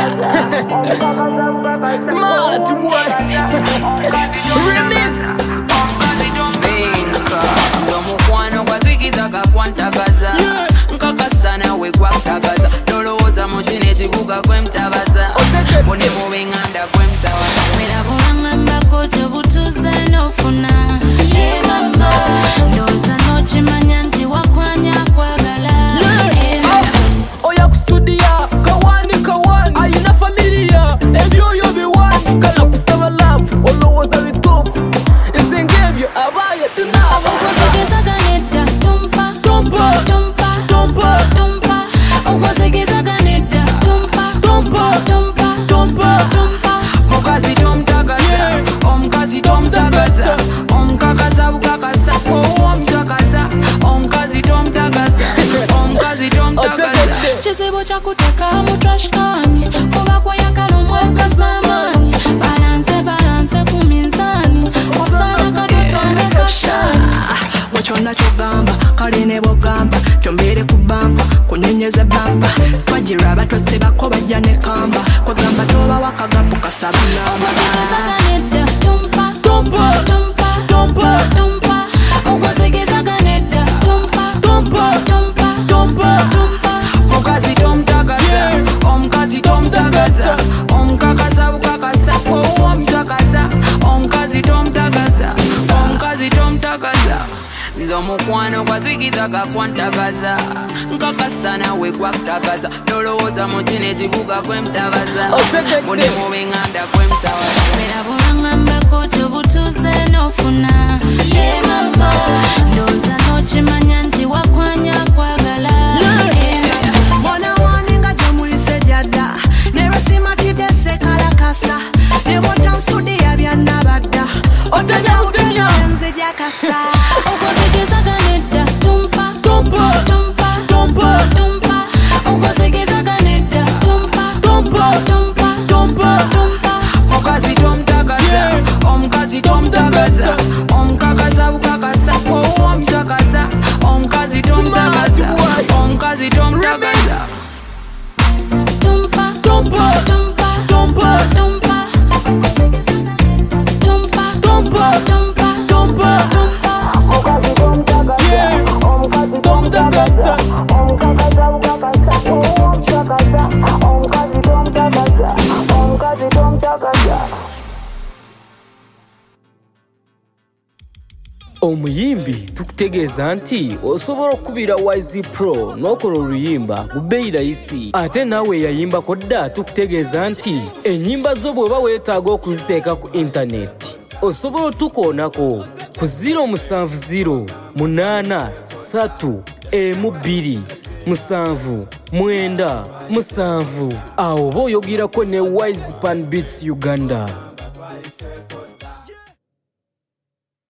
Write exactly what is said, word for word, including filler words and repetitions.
Smart one. Remix. Zomukwano kwazikizaga kwantagaza nkakasana we kwatagaza lolowooza mu kino ekibuga kwemutabaza bone mubenganda kwemutabaza mirabulangambako tebutuze nofuna emama ndowooza nokimanya nti wakwanya kwagala Oya kusudia kawani kawani ayina familia ebyoyo biwani kala kusaba love olowooza bituufu nze ng'ebyo abaye tunaba ogwozegezaganedda tumpa Tumpa. tumpa Tumpa. tumpa ogwozegezaganedda tumpa Tumpa. tumpa Tumpa. tumpa mukazi tomutagaza omukazi tomutagaza omukakaza bukakaza owomutakaza omukazi tomutagaza omukazi tomutagaza kizibu kyakuteka mu trashkani kuba kwayagala omwakazamaani balanze balanze ku minzaani osaana katutange kashani Wachona chogamba, kale ne bogamba Chombere kubamba, kunyenyeza bamba Twajiraba twesebako bajja ne kamba Kwegamba toba wakagapu kasaba namba ogwozegezaganedda tumpa Tumpa. tumpa Tumpa. tumpa ogwozegezaganedda tumpa Tumpa. tumpa Tumpa. tumpa mukazi tomutagaza omukazi tomutagaza omukakaza bukakaza owomutakaza omukazi tomutagaza omukazi tomutagaza nze omukwano gwazigizaga kwantagaza nkakasana we gwakutagaza lolowooza mu kino ekibuga kwemutabaza bone mubenganda kwemutabaza mirabulangambako tebutuze nofuna emama ndowooza nokimanya nti wakwanya kwagala Mwana waninga jomuyise jadda Nerasimatide sekalakasa Nebotansudi yabyannabadda Otonya utonya enze jakasa ogwozegezaganedda tumpa Tumpa. tumpa Tumpa. tumpa ogwozegezaganedda tumpa Tumpa. tumpa Tumpa. tumpa mukazi tomutagaza omukazi tomutagaza omukakaza bukakaza owomutakaza omukazi tomutagaza omukazi tomutagaza tumpa Tumpa. tumpa Tumpa. tumpa tumpa Tumpa. tumpa Tumpa. tumpa Yeah. Tomutagaza. Omuyimbi tukutegeeza nti osobola okukubira Wise Pro n'okola oluyimba ku bbeeyi layisi. Ate naawe yayimbako dda tukutegeeza nti ennyimba zo bw'oba weetaaga okuziteeka ku intaneti osobola otukoonako ku zero musanvu zero munaana ssatu emu bbiri musanvu mwenda musanvu awo oba oyogerako ne Wise Pan Beats Uganda.